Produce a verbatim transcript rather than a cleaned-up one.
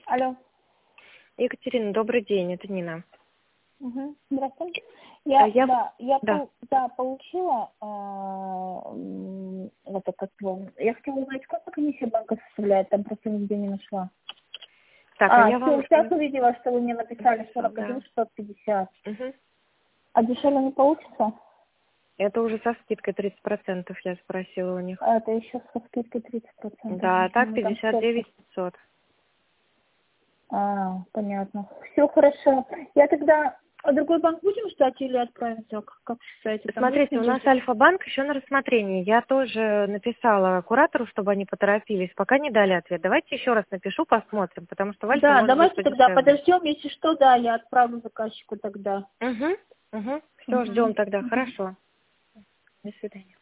Алло. Екатерина, добрый день, это Нина. Угу. Здравствуйте. Я, А я- да, я да. пол- да, получила, а, м, это как его, я хотела узнать, сколько комиссия банка составляет, там просто нигде не нашла. Так, а, А, я все, вам... сейчас увидела, что вы мне написали сорок один Да. шестьсот пятьдесят. Мгм. А дешевле не получится? Это уже со скидкой тридцать процентов я спросила у них. А это еще со скидкой тридцать процентов. Да, так Ну, там пятьдесят столько. девять пятьсот. А, понятно. Все хорошо. Я тогда... А другой банк будем ждать или отправимся? Как, как считаете? Там есть Смотрите, у нас надежда? Альфа-банк еще на рассмотрении. Я тоже написала куратору, чтобы они поторопились. Пока не дали ответ. Давайте еще раз напишу, посмотрим, потому что в Альфе Да, может быть давайте тогда подешевле. подождем, если что, да, я отправлю заказчику тогда. Угу, угу. Все, Мгм. ждем тогда. Мгм. Хорошо. До свидания.